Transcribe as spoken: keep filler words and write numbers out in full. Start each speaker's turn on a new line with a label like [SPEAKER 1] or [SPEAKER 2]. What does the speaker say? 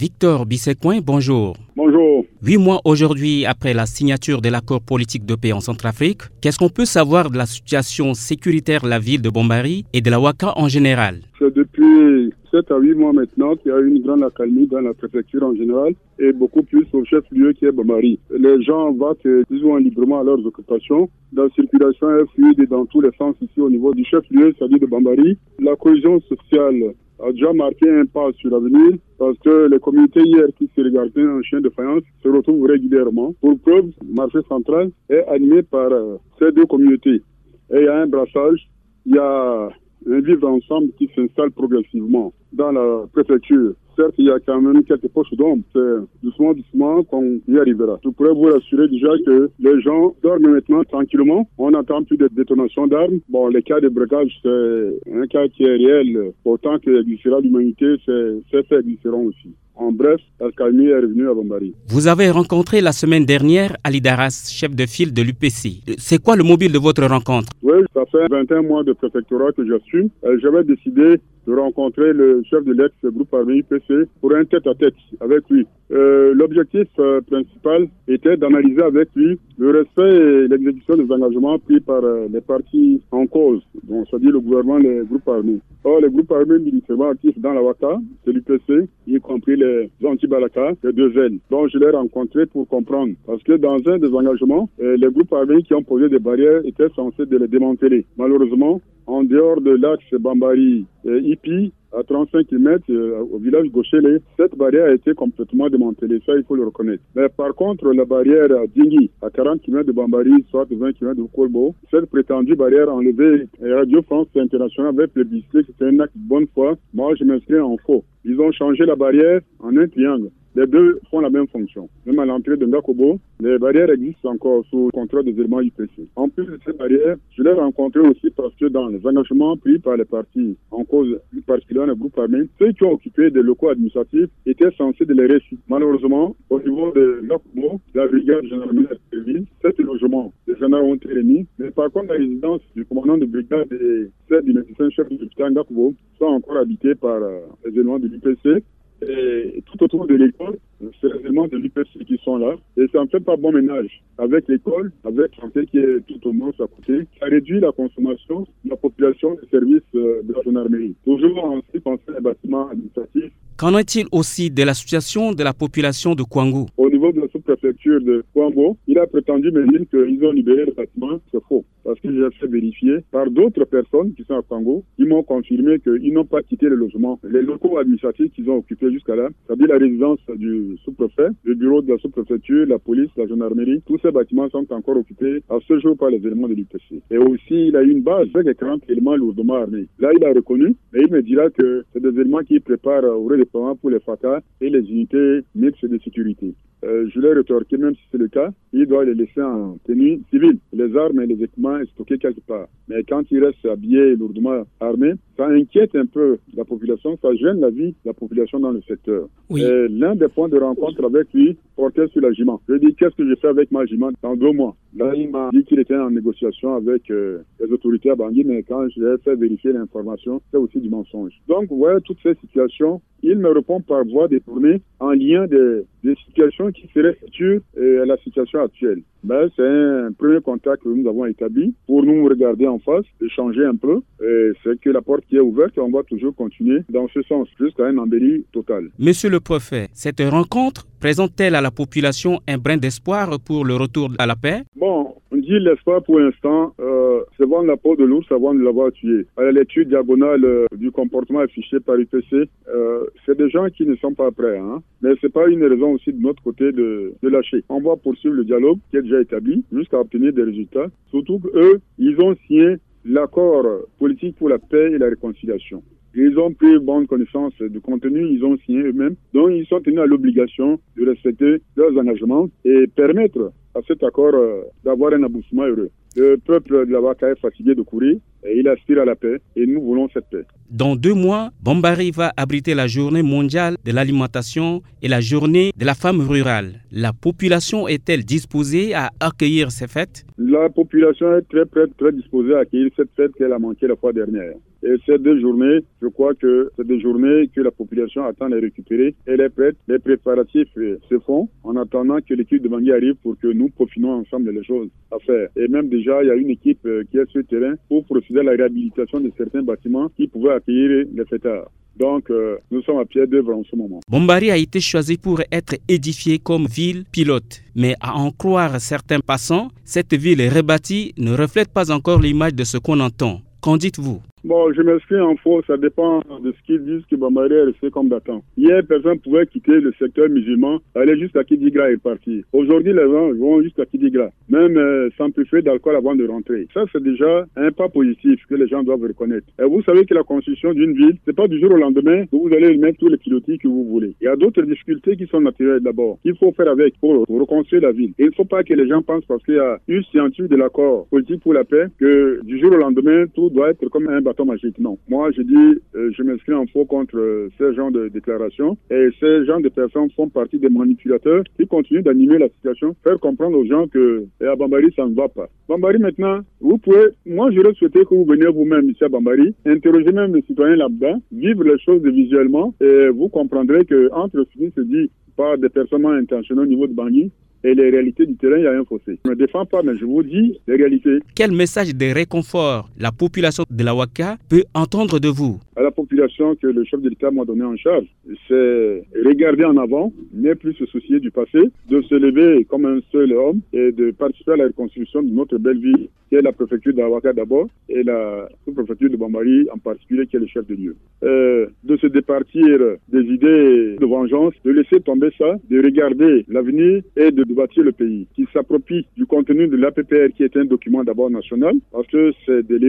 [SPEAKER 1] Victor Bissecoin, bonjour.
[SPEAKER 2] Bonjour.
[SPEAKER 1] Huit mois aujourd'hui après la signature de l'accord politique de paix en Centrafrique, qu'est-ce qu'on peut savoir de la situation sécuritaire de la ville de Bambari et de la Ouaka en général?
[SPEAKER 2] C'est depuis sept à huit mois maintenant qu'il y a eu une grande accalmie dans la préfecture en général et beaucoup plus au chef-lieu qui est Bambari. Les gens votent plus ou moins librement à leurs occupations. La circulation est fluide dans tous les sens ici au niveau du chef-lieu, c'est-à-dire de Bambari. La cohésion sociale a déjà marqué un pas sur l'avenir parce que les communautés hier qui se regardaient en chien de faïence se retrouvent régulièrement. Pour preuve, le marché central est animé par euh, ces deux communautés. Et il y a un brassage, il y a un vivre ensemble qui s'installe progressivement dans la préfecture. Certes, il y a quand même quelques poches d'ombre. C'est doucement, doucement qu'on y arrivera. Je pourrais vous rassurer déjà que les gens dorment maintenant tranquillement. On n'entend plus de détonations d'armes. Bon, les cas de braquage, c'est un cas qui est réel. Autant que existera l'humanité, ces faits existeront aussi. En bref, l'accalmie est revenue à Bambari.
[SPEAKER 1] Vous avez rencontré la semaine dernière Ali Daras, chef de file de l'U P C. C'est quoi le mobile de votre rencontre?
[SPEAKER 2] Oui, ça fait vingt et un mois de préfectorat que j'assume. J'avais décidé de rencontrer le chef de l'ex-groupe armé U P C pour un tête-à-tête avec lui. Euh, l'objectif euh, principal était d'analyser avec lui le respect et l'exécution des engagements pris par euh, les partis en cause, donc c'est-à-dire le gouvernement et les groupes armés. Or, les groupes armés militairement actifs dans la Ouaka, c'est l'U P C, y compris les anti-Balaka, les deux ailes. Donc, je l'ai rencontré pour comprendre. Parce que dans un des engagements, euh, les groupes armés qui ont posé des barrières étaient censés de les démanteler. Malheureusement, en dehors de l'axe Bambari et Ipi, à trente-cinq kilomètres euh, au village Gochele, cette barrière a été complètement démantelée, ça il faut le reconnaître. Mais par contre, la barrière à Dingui, à quarante kilomètres de Bambari, soit vingt kilomètres de Kolbo, cette prétendue barrière enlevée, Radio France Internationale avait plébiscité, c'était un acte de bonne foi. Moi, je m'inscris en faux. Ils ont changé la barrière en un triangle. Les deux font la même fonction. Même à l'entrée de Ngakobo, les barrières existent encore sous contrôle des éléments U P C. En plus de ces barrières, je l'ai rencontré aussi parce que dans les engagements pris par les partis en cause, particulièrement les groupes armés, ceux qui ont occupé des locaux administratifs étaient censés de les réciter. Malheureusement, au niveau de Ngakobo, la brigade gendarmerie a prévu sept logements. Les gendarmes ont été remis. Mais par contre, la résidence du commandant de brigade et celle du médecin chef de l'hôpital Ngakobo sont encore habitées par euh, les éléments de l'U P C. Et tout autour de l'école, c'est les éléments de l'U P C qui sont là. Et ça ne fait pas bon ménage avec l'école, avec santé qui est tout au moins à côté. Ça réduit la consommation de la population des services de la gendarmerie. Toujours en ce qui concerne les bâtiments administratifs.
[SPEAKER 1] Qu'en est-il aussi de la situation de la population de Kwango?
[SPEAKER 2] Au niveau de la sous-préfecture de Kwango, il a prétendu me dire qu'ils ont libéré le bâtiment. C'est faux. Parce que j'ai fait vérifier par d'autres personnes qui sont à Kwango, qui m'ont confirmé qu'ils n'ont pas quitté le logement. Les locaux administratifs qu'ils ont occupés jusqu'à là, c'est-à-dire la résidence du sous-préfet, le bureau de la sous-préfecture, la police, la gendarmerie, tous ces bâtiments sont encore occupés à ce jour par les éléments de l'U P C. Et aussi, il a eu une base avec quarante éléments lourdement armés. Là, il a reconnu, et il me dira que c'est des éléments qui préparent au redéploiement pour les F A C A et les unités mixtes de sécurité. Euh, je l'ai rétorqué, même si c'est le cas, il doit les laisser en tenue civile. Les armes et les équipements stockés quelque part. Mais quand ils restent habillés et lourdement armés, ça inquiète un peu la population, ça gêne la vie de la population dans le secteur.
[SPEAKER 1] Oui.
[SPEAKER 2] Et l'un des points de rencontre avec lui portait sur la J M A. Je lui ai dit, qu'est-ce que je fais avec ma J M A dans deux mois? Là, il m'a dit qu'il était en négociation avec euh, les autorités à Bangui, mais quand j'ai fait vérifier l'information, c'est aussi du mensonge. Donc, vous voyez, toutes ces situations, il me répond par voie détournée en lien des, des situations qui seraient futures à la situation actuelle. Ben, c'est un premier contact que nous avons établi pour nous regarder en face, échanger un peu. Et c'est que la porte qui est ouverte, on va toujours continuer dans ce sens, jusqu'à un embellie total.
[SPEAKER 1] Monsieur le préfet, cette rencontre présente-t-elle à la population un brin d'espoir pour le retour à la paix?
[SPEAKER 2] Bon, on dit l'espoir pour l'instant, euh, c'est vendre la peau de l'ours avant de l'avoir tué. À l'étude diagonale euh, du comportement affiché par l'U P C, euh, c'est des gens qui ne sont pas prêts. Hein, mais c'est pas une raison aussi de notre côté de, de lâcher. On va poursuivre le dialogue qui est déjà établi jusqu'à obtenir des résultats. Surtout qu'eux, ils ont signé l'accord politique pour la paix et la réconciliation. Ils ont pris bonne connaissance du contenu, ils ont signé eux-mêmes. Donc, ils sont tenus à l'obligation de respecter leurs engagements et permettre à cet accord euh, d'avoir un aboutissement heureux. Le peuple de la Ouaka est fatigué de courir. Et il aspire à la paix et nous voulons cette paix.
[SPEAKER 1] Dans deux mois, Bambari va abriter la journée mondiale de l'alimentation et la journée de la femme rurale. La population est-elle disposée à accueillir ces fêtes?
[SPEAKER 2] La population est très prête, très disposée à accueillir cette fête qu'elle a manquée la fois dernière. Et ces deux journées, je crois que c'est des journées que la population attend de récupérer. Elle est prête. Les préparatifs se font en attendant que l'équipe de Bangui arrive pour que nous peaufinons ensemble les choses à faire. Et même déjà, il y a une équipe qui est sur le terrain pour procéder à la réhabilitation de certains bâtiments qui pouvaient accueillir les fêtards. Donc, euh, nous sommes à pied d'œuvre en ce moment.
[SPEAKER 1] Bambari a été choisi pour être édifié comme ville pilote. Mais à en croire certains passants, cette ville rebâtie ne reflète pas encore l'image de ce qu'on entend. Qu'en dites-vous?
[SPEAKER 2] Bon, je m'exprime en faux, ça dépend de ce qu'ils disent que Bambari est resté comme datant. Hier, personne pouvait quitter le secteur musulman, aller jusqu'à Kidigra et partir. Aujourd'hui, les gens vont jusqu'à Kidigra, même euh, s'amplifier d'alcool avant de rentrer. Ça, c'est déjà un pas positif que les gens doivent reconnaître. Et vous savez que la construction d'une ville, c'est pas du jour au lendemain que vous allez mettre tous les pilotis que vous voulez. Il y a d'autres difficultés qui sont naturelles d'abord, qu'il faut faire avec pour, pour reconstruire la ville. Et il ne faut pas que les gens pensent parce qu'il y a une signature de l'accord politique pour la paix que du jour au lendemain, tout doit être comme un bâton magique. Non. Moi, je dis, euh, je m'inscris en faux contre euh, ces genres de déclarations. Et ces genres de personnes font partie des manipulateurs qui continuent d'animer la situation, faire comprendre aux gens que eh, à Bambari, ça ne va pas. Bambari, maintenant, vous pouvez, moi, j'aurais souhaité que vous veniez vous-même ici à Bambari, interroger même les citoyens lambda, vivre les choses visuellement, et vous comprendrez que entre ce qui se dit par des personnes intentionnées au niveau de Bangui et les réalités du terrain, il y a un fossé. Je ne me défends pas, mais je vous dis les réalités.
[SPEAKER 1] Quel message de réconfort la population de la Ouaka peut entendre de vous?
[SPEAKER 2] À la population que le chef de l'État m'a donné en charge, c'est regarder en avant, ne plus se soucier du passé, de se lever comme un seul homme et de participer à la reconstruction de notre belle ville, qui est la préfecture de la Ouaka d'abord et la sous-préfecture de Bambari en particulier, qui est le chef de lieu. Euh, de se départir des idées de vengeance, de laisser tomber ça, de regarder l'avenir et de bâtir le pays, qui s'approprie du contenu de l'A P P R qui est un document d'abord national, parce que c'est de